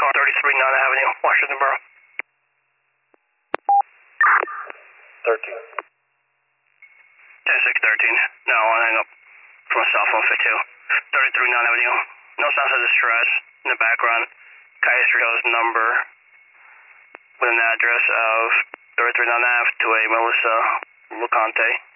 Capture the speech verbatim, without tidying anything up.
car thirty-three Nana Avenue, Washington Borough. thirteen. ten six thirteen. No, I'll hang up from a cell phone for two. thirty-three Nana Avenue. No signs of distress in the background. Cayuga Hills number with an address of thirty-three Nana Ave to a Melissa Lucante.